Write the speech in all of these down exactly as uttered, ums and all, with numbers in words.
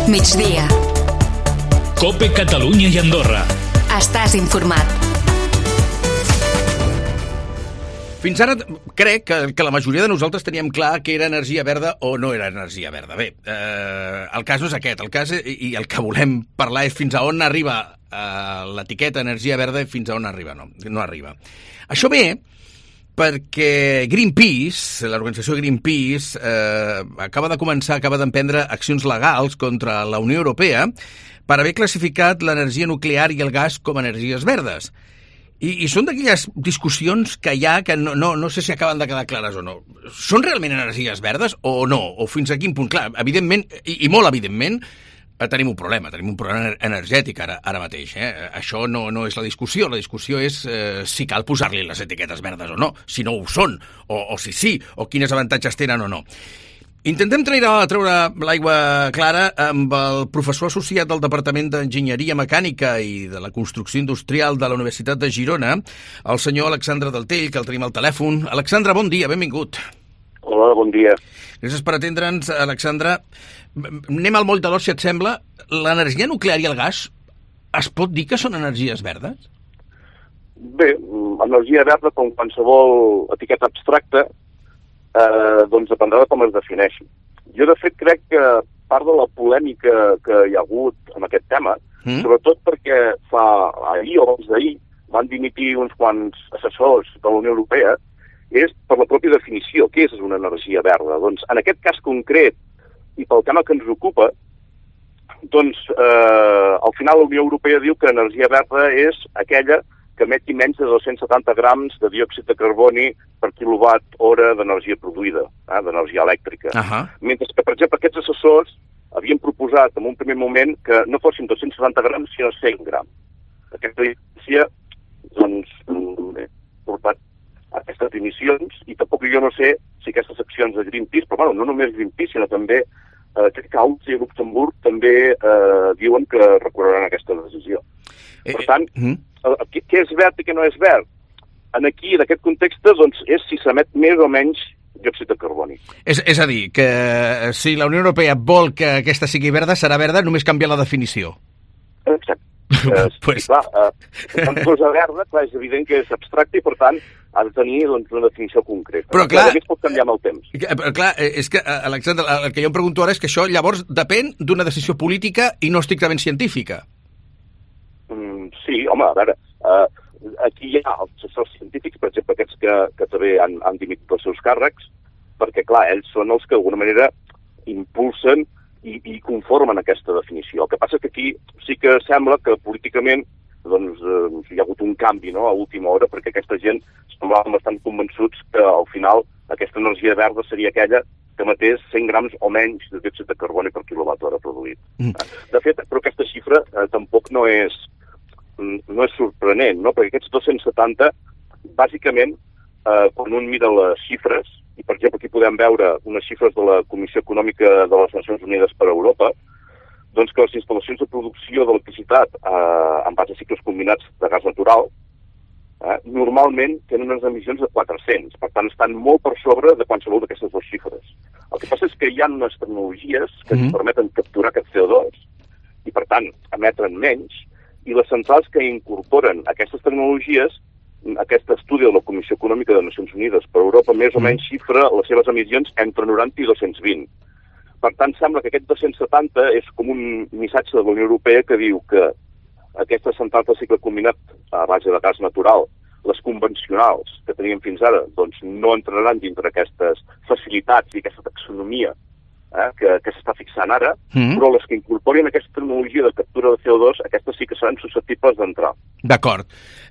Migdia. COPE Catalunya i Andorra. Estàs informat. Fins ara crec que, que la majoria de nosaltres teníem clar que era energia verda o no era energia verda. Bé, eh, el cas no és aquest. El cas, i, i el que volem parlar és fins a on arriba eh, l'etiqueta energia verda i fins a on arriba. No, no arriba. Això ve perquè Greenpeace, l'organització Greenpeace, eh, acaba de començar, acaba d'emprendre accions legals contra la Unió Europea per haver classificat l'energia nuclear i el gas com a energies verdes. I, i són d'aquelles discussions que hi ha que no, no, no sé si acaben de quedar clares o no. Són realment energies verdes o no? O fins a quin punt? Clar, evidentment, i, i molt evidentment, eh, tenim un problema, tenim un problema energètic ara, ara mateix. Eh? Això no, no és la discussió, la discussió és eh, si cal posar-li les etiquetes verdes o no, si no ho són, o, o si sí, o quins avantatges tenen o no. Intentem treure, treure l'aigua clara amb el professor associat del Departament d'Enginyeria Mecànica i de la Construcció Industrial de la Universitat de Girona, el senyor Alexandre Deltell, que el tenim al telèfon. Alexandre, bon dia, benvingut. Hola, bon dia. Gràcies per atendre'ns, Alexandre. Anem al moll de l'os, si et sembla. L'energia nuclear i el gas es pot dir que són energies verdes? Bé, energia verda, com qualsevol etiqueta abstracta, Eh, doncs dependrà de com es defineixi. Jo, de fet, crec que part de la polèmica que hi ha hagut en aquest tema, mm. sobretot perquè fa ahir o abans d'ahir van dimitir uns quants assessors de la Unió Europea, és per la pròpia definició. Què és una energia verda? Doncs, en aquest cas concret, i pel tema que ens ocupa, doncs, eh, al final la Unió Europea diu que energia verda és aquella que emeti menys de dos-cents setanta grams de diòxid de carboni per quilowatt hora d'energia produïda, eh, d'energia elèctrica. Uh-huh. Mentre que, per exemple, aquests assessors havien proposat en un primer moment que no fossin dos-cents setanta grams, sinó cent grams. Aquesta diferència, doncs, ha portat aquestes emissions, i tampoc jo no sé si aquestes accions de Greenpeace, però bueno, no només Greenpeace, sinó també eh, crec que Àustria i Luxemburg també eh, diuen que recorreran aquesta decisió. Per tant, eh, eh. què és verd i què no és verd? En aquí, en aquest context, doncs, és si s'emet més o menys diòxid de carboni. És, és a dir, que si la Unió Europea vol que aquesta sigui verda, serà verda, només canvia la definició. Exacte. Eh, pues... sí, clar, eh, una cosa verda, clar, és evident que és abstracte i, per tant, ha de tenir doncs, una definició concreta. Però, clar, es pot canviar amb el temps. Però, clar, és que, Alexandre, el que jo em pregunto ara és que això llavors depèn d'una decisió política i no estrictament científica. Mm, sí, home, a veure, eh, aquí hi ha els assessors científics, per exemple, aquests que, que també han, han dimitit els seus càrrecs, perquè, clar, ells són els que d'alguna manera impulsen i, i conformen aquesta definició. El que passa és que aquí sí que sembla que políticament doncs, eh, hi ha hagut un canvi, no?, a última hora, perquè aquesta gent semblaven bastant convençuts que al final aquesta energia verda seria aquella que emetés cent grams o menys de diòxid de carboni per quilowatt hora produït. Mm. De fet, però aquesta xifra eh, tampoc no és no és sorprenent, no? Perquè aquests dos-cents setanta, bàsicament, eh, quan un mira les xifres, i per exemple aquí podem veure unes xifres de la Comissió Econòmica de les Nacions Unides per a Europa, doncs que les instal·lacions de producció d'electricitat eh, en base a cicles combinats de gas natural eh, normalment tenen unes emissions de quatre-cents, per tant estan molt per sobre de qualsevol d'aquestes dues xifres. El que passa és que hi ha unes tecnologies que ens mm-hmm. permeten capturar aquest C O dos i per tant emetren menys, i les centrals que incorporen aquestes tecnologies, aquest estudi de la Comissió Econòmica de les Nacions Unides per Europa més o menys xifra les seves emissions entre noranta i dos-cents vint. Per tant, sembla que aquest dos-cents setanta és com un missatge de la Unió Europea que diu que aquestes centrals de cicle combinat a base de gas natural, les convencionals que teníem fins ara, doncs no entraran dintre aquestes facilitats i aquesta taxonomia Eh, que, que s'està fixant ara, mm. però les que incorporin aquesta tecnologia de captura de C O dos, aquestes sí que seran susceptibles d'entrar. D'acord.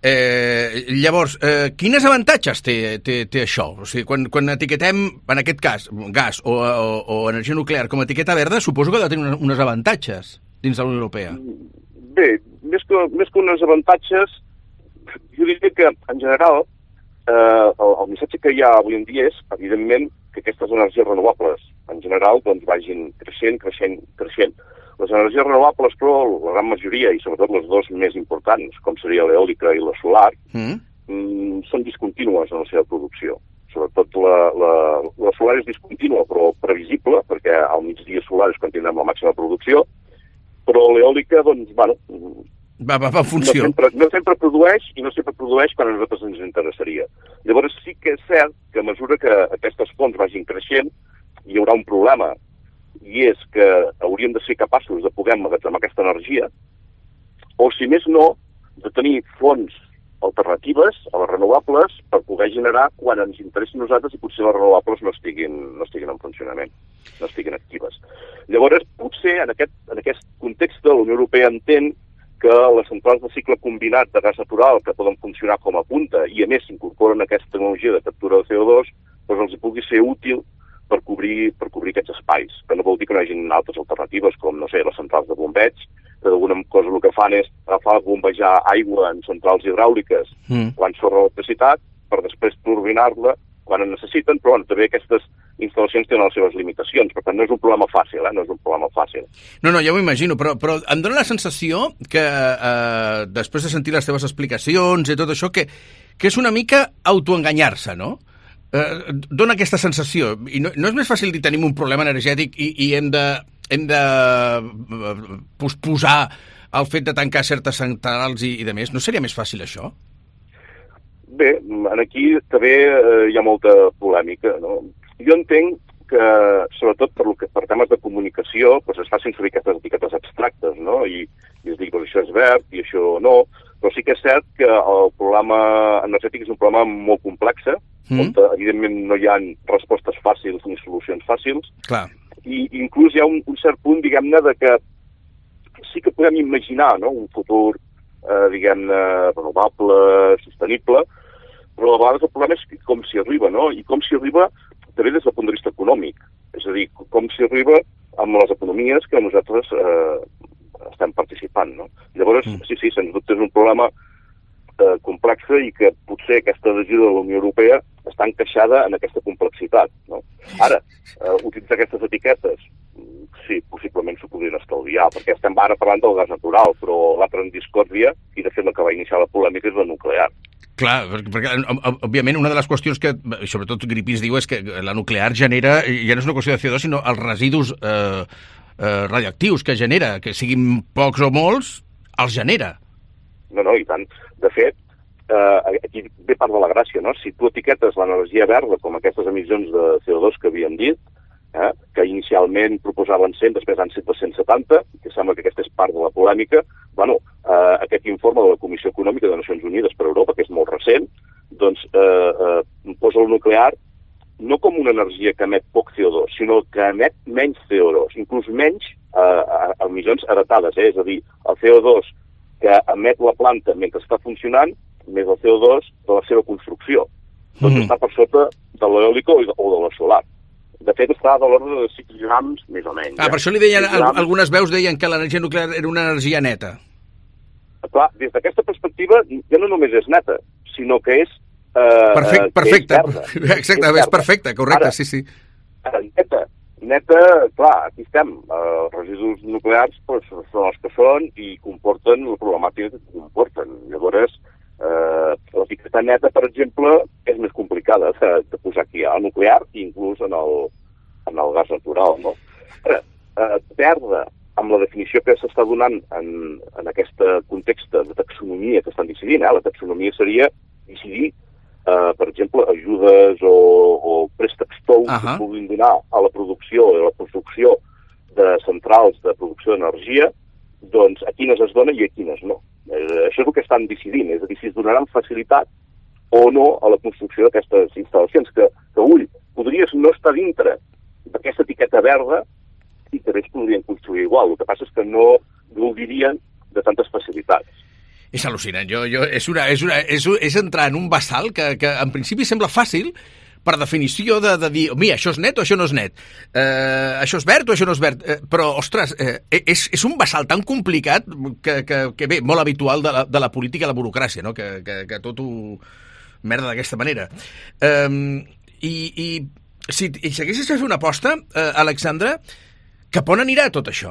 Eh, llavors, eh, quins avantatges té, té, té això? O sigui, quan, quan etiquetem, en aquest cas, gas o, o, o energia nuclear com a etiqueta verda, suposo que ha de tenir uns, uns avantatges dins de la Unió Europea. Bé, més que, més que uns avantatges, jo diria que, en general, eh, el, el missatge que hi ha avui en dia és, evidentment, que aquestes energies renovables, en general, doncs vagin creixent, creixent, creixent. Les energies renovables, però, la gran majoria, i sobretot les dues més importants, com seria l'eòlica i la solar, mm. Mm, són discontínues en la seva producció. Sobretot la, la, la solar és discontínua, però previsible, perquè al migdia solar és quan tindrem la màxima producció, però l'eòlica, doncs, bueno, va, va, va en funció. No sempre, no sempre produeix i no sempre produeix quan a nosaltres ens interessaria. Llavors sí que és cert que a mesura que aquestes fonts vagin creixent hi haurà un problema, i és que hauríem de ser capaços de poder emmagatzemar aquesta energia, o si més no, de tenir fonts alternatives a les renovables per poder generar quan ens interessi a nosaltres i potser les renovables no estiguin, no estiguin en funcionament, no estiguin actives. Llavors, potser en aquest, en aquest context la Unió Europea entén que les centrals de cicle combinat de gas natural que poden funcionar com a punta i a més s'incorporen aquesta tecnologia de captura de C O dos, doncs els hi pugui ser útil per cobrir, per cobrir aquests espais, que no vol dir que no hi hagi altres alternatives, com, no sé, les centrals de bombeig, que d'alguna cosa el que fan és agafar, bombejar aigua en centrals hidràuliques mm. quan surt l'electricitat, per després turbinar-la quan en necessiten, però bueno, també aquestes instal·lacions tenen les seves limitacions, per tant no és un problema fàcil, eh? no és un problema fàcil. No, no, ja m'ho imagino, però, però em dóna la sensació que eh, després de sentir les teves explicacions i tot això, que, que és una mica autoenganyar-se, no? Eh, dona aquesta sensació, i no, no és més fàcil dir tenim un problema energètic i, i hem de, hem de posposar el fet de tancar certes centrals i, i de més, no seria més fàcil això? Bé, aquí també eh, hi ha molta polèmica, no? Jo entenc que, sobretot per, lo que, per temes de comunicació, doncs es facin servir aquestes etiquetes abstractes, no? I, i es digui, doncs això és verd i això no, però sí que és cert que el problema energètic és un problema molt complex, mm. on evidentment no hi ha respostes fàcils ni solucions fàcils. Clar. I inclús hi ha un, un cert punt, diguem-ne, de que sí que podem imaginar, no?, un futur, eh, diguem-ne, renovable, sostenible, però a vegades el problema és com s'hi arriba, no? I com s'hi arriba també des del punt de vista econòmic. És a dir, com s'hi arriba amb les economies que nosaltres eh, estem participant, no? Llavors, mm. sí, sí, sens dubte és un problema eh, complex i que potser aquesta decisió de la Unió Europea està encaixada en aquesta complexitat, no? Ara, eh, utilitzar aquestes etiquetes, sí, possiblement s'ho podrien estalviar, perquè estem ara parlant del gas natural, però l'altra en discòrdia, i de fet la que va iniciar la polèmica és la nuclear. Clar, perquè, perquè òbviament una de les qüestions que, sobretot Greenpeace diu, és que la nuclear genera, ja no és una qüestió de C O dos, sinó els residus eh, eh, radioactius que genera, que siguin pocs o molts, els genera. No, no, i tant. De fet, eh, aquí ve part de la gràcia, no? Si tu etiquetes l'energia verda com aquestes emissions de C O dos que havíem dit, eh, que inicialment proposaven cent, després han set de cent setanta, que sembla que aquesta és part de la polèmica, bueno, eh, aquest informe de la Comissió Econòmica de Nacions Unides per Europa, que és molt recent, doncs eh, eh, posa el nuclear no com una energia que emet poc C O dos, sinó que emet menys C O dos, inclús menys eh, emissions heretades, eh? És a dir, el C O dos que emet la planta mentre està funcionant, més el C O dos de la seva construcció. Doncs mm. està per sota de l'eòlica o de la solar. De fet, està de l'ordre de sis grams, més o menys. Ah, per això li deien, algunes veus deien que l'energia nuclear era una energia neta. Clar, des d'aquesta perspectiva, ja no només és neta, sinó que és... Eh, perfecte, perfecte. És verda. Exacte, és, és perfecte, correcte, ara, sí, sí. Ara, neta, neta, clar, aquí estem. Eh, els residus nuclears pues, són els que són i comporten la problemàtica que comporten. Llavors, eh, l'etiqueta neta, per exemple, és més complicada de, de posar aquí al nuclear i inclús en el, en el gas natural, no? Ara, eh, perdre amb la definició que s'està donant en, en aquest context de taxonomia que estan decidint, eh? La taxonomia seria decidir, eh, per exemple, ajudes o, o préstecs tous uh-huh. que puguin donar a la producció o a la construcció de centrals de producció d'energia, doncs a quines es dona i a quines no. Eh, això és el que estan decidint, és a dir, si es donaran facilitat o no a la construcció d'aquestes instal·lacions, que, que ull, podries no estar dintre d'aquesta etiqueta verda i també es podrien construir igual. El que passa és que no gaudirien de tantes facilitats. És al·lucinant. Jo, jo, és, una, és, una, és, és entrar en un vessal que, que en principi sembla fàcil per definició de, de dir, mira, això és net o això no és net, eh, això és verd o això no és verd, eh, però, ostres, eh, és, és un vessal tan complicat que, que, que bé, molt habitual de la, de la política i la burocràcia, no? que, que, que tot ho merda d'aquesta manera. Eh, i, i si, i si haguessis de fer una aposta, eh, Alexandra, cap on anirà tot això?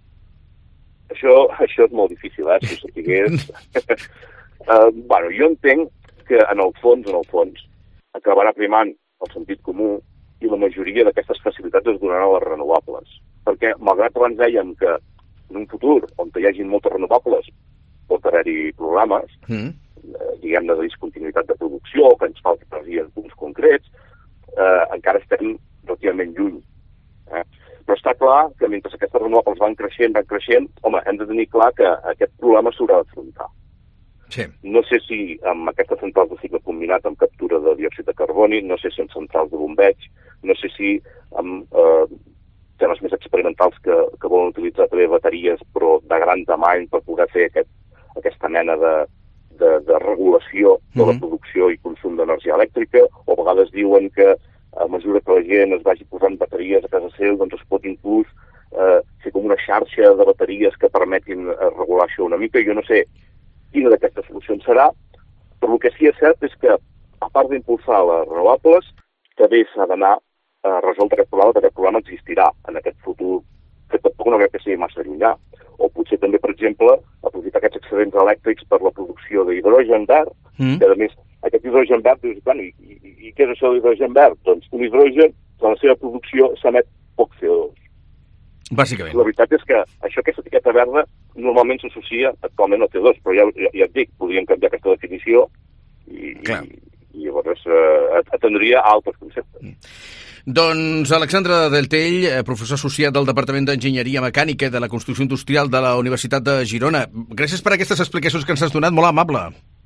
Això, això és molt difícil, eh, si ho sapigués. uh, bueno, jo entenc que en el fons, en el fons, acabarà primant el sentit comú i la majoria d'aquestes facilitats es donaran a les renovables. Perquè, malgrat abans dèiem que en un futur on hi hagi moltes renovables pot haver-hi programes, mm. eh, diguem-ne, de discontinuïtat de producció, que ens falti energia en punts concrets, eh, encara estem relativament lluny. Eh? Però està clar que mentre aquestes renovables van creixent, van creixent, home, hem de tenir clar que aquest problema s'haurà d'afrontar. Sí. No sé si amb aquestes centrals de cicle combinat amb captura de diòxid de carboni, no sé si amb centrals de bombeig, no sé si amb eh, temes més experimentals que, que volen utilitzar també bateries però de gran tamany per poder fer aquest, aquesta mena de, de, de regulació de la producció i consum d'energia elèctrica, o a vegades diuen que a mesura que la gent es vagi posant bateries a casa seu, doncs es pot inclús eh, fer com una xarxa de bateries que permetin eh, regular això una mica. Jo no sé quina d'aquestes solucions serà, però el que sí que és cert és que, a part d'impulsar les renovables, també s'ha d'anar a resoldre aquest problema, perquè aquest problema existirà en aquest futur, que tampoc no crec que sigui massa llunyà. O potser també, per exemple, aprofitar aquests excedents elèctrics per la producció d'hidrogen verd, mm. que a més, aquest hidrogen verd, dius, bueno, i, i, i què és això de l'hidrogen verd? Doncs un hidrogen, en la seva producció, s'emet poc C O dos. Bàsicament. La veritat és que això, aquesta etiqueta verda, normalment s'associa actualment al C O dos, però ja, ja, ja et dic, podríem canviar aquesta definició i, i, i llavors eh, atendria a altres conceptes. Mm. Doncs Alexandre Deltell, professor associat del Departament d'Enginyeria Mecànica de la Construcció Industrial de la Universitat de Girona. Gràcies per aquestes explicacions que ens has donat, molt amable.